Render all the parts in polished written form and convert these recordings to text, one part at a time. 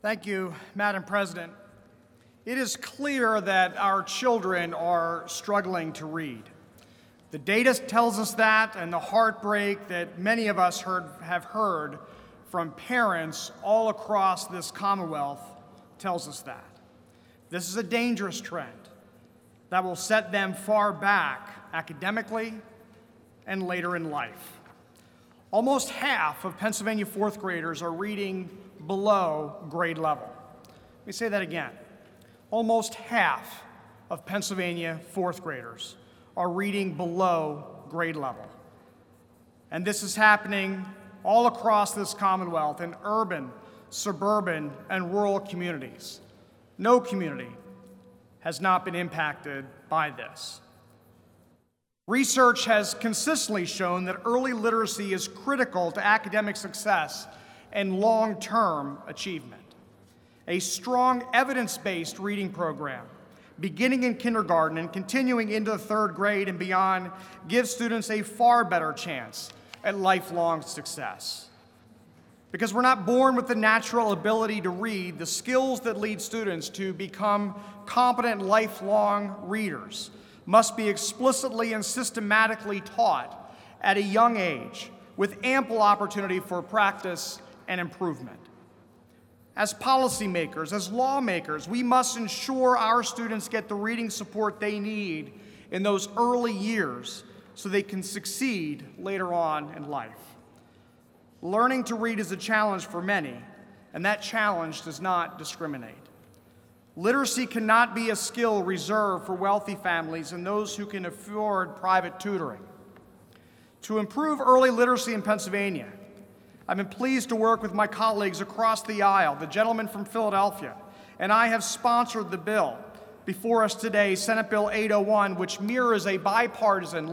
Thank you, Madam President. It is clear that our children are struggling to read. The data tells us that, and the heartbreak that many of us have heard from parents all across this Commonwealth tells us that. This is a dangerous trend that will set them far back academically and later in life. Almost half of Pennsylvania fourth graders are reading below grade level. Let me say that again. Almost half of Pennsylvania fourth graders are reading below grade level. And this is happening all across this Commonwealth in urban, suburban, and rural communities. No community has not been impacted by this. Research has consistently shown that early literacy is critical to academic success and long-term achievement. A strong evidence-based reading program, beginning in kindergarten and continuing into the third grade and beyond, gives students a far better chance at lifelong success. Because we're not born with the natural ability to read, the skills that lead students to become competent lifelong readers must be explicitly and systematically taught at a young age with ample opportunity for practice and improvement. As policymakers, as lawmakers, we must ensure our students get the reading support they need in those early years so they can succeed later on in life. Learning to read is a challenge for many, and that challenge does not discriminate. Literacy cannot be a skill reserved for wealthy families and those who can afford private tutoring. To improve early literacy in Pennsylvania, I've been pleased to work with my colleagues across the aisle, the gentleman from Philadelphia, and I have sponsored the bill before us today, Senate Bill 801, which mirrors a bipartisan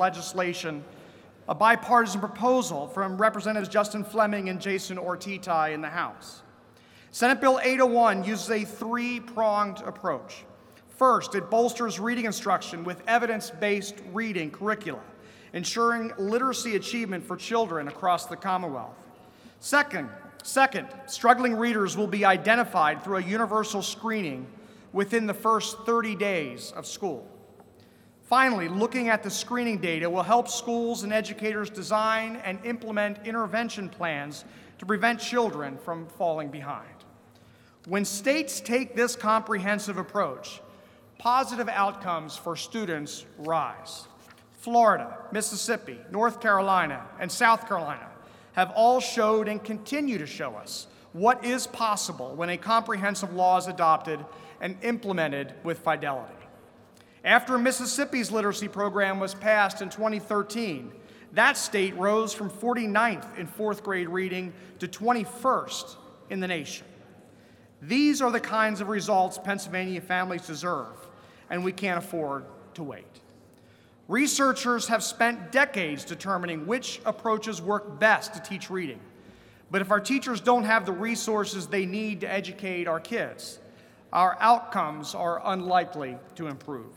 proposal from Representatives Justin Fleming and Jason Ortitay in the House. Senate Bill 801 uses a three-pronged approach. First, it bolsters reading instruction with evidence-based reading curricula, ensuring literacy achievement for children across the Commonwealth. Second, struggling readers will be identified through a universal screening within the first 30 days of school. Finally, looking at the screening data will help schools and educators design and implement intervention plans to prevent children from falling behind. When states take this comprehensive approach, positive outcomes for students rise. Florida, Mississippi, North Carolina, and South Carolina have all showed and continue to show us what is possible when a comprehensive law is adopted and implemented with fidelity. After Mississippi's literacy program was passed in 2013, that state rose from 49th in fourth grade reading to 21st in the nation. These are the kinds of results Pennsylvania families deserve, and we can't afford to wait. Researchers have spent decades determining which approaches work best to teach reading. But if our teachers don't have the resources they need to educate our kids, our outcomes are unlikely to improve.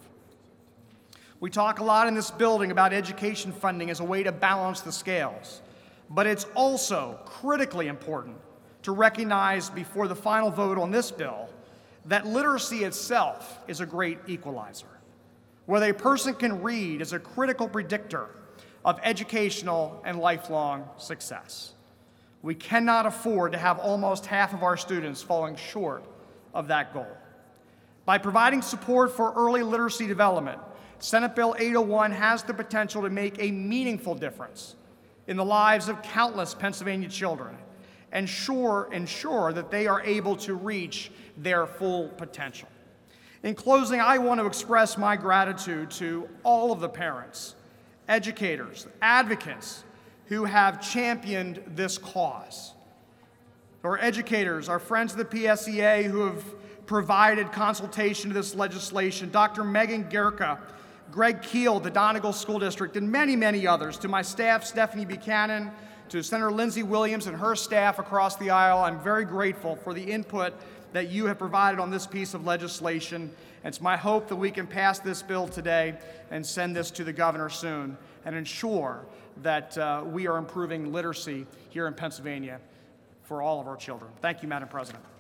We talk a lot in this building about education funding as a way to balance the scales, but it's also critically important to recognize before the final vote on this bill that literacy itself is a great equalizer. Whether a person can read is a critical predictor of educational and lifelong success. We cannot afford to have almost half of our students falling short of that goal. By providing support for early literacy development, Senate Bill 801 has the potential to make a meaningful difference in the lives of countless Pennsylvania children and ensure that they are able to reach their full potential. In closing, I want to express my gratitude to all of the parents, educators, advocates who have championed this cause. Our educators, our friends of the PSEA who have provided consultation to this legislation, Dr. Megan Gierke, Greg Keel, the Donegal School District, and many, many others. To my staff, Stephanie Buchanan, to Senator Lindsey Williams and her staff across the aisle, I'm very grateful for the input that you have provided on this piece of legislation. It's my hope that we can pass this bill today and send this to the governor soon and ensure that we are improving literacy here in Pennsylvania for all of our children. Thank you, Madam President.